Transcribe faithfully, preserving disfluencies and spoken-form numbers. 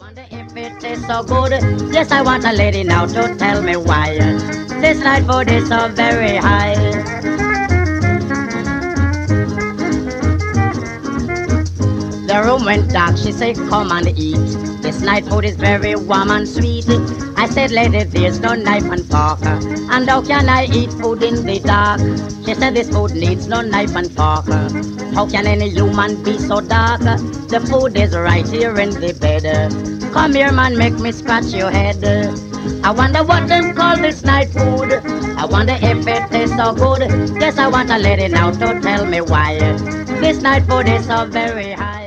Wonder if it tastes so good. Yes, I want a lady now to tell me why this night food is so very high. The room went dark, she said, come and eat. This night food is very warm and sweet. I said, lady, there's no knife and fork. And how can I eat food in the dark? She said, this food needs no knife and fork. How can any human be so dark? The food is right here in the bed. Come here, man, make me scratch your head. I wonder what them call this night food. I wonder if it tastes so good. Yes, I want a lady now to tell me why this night food is so very high.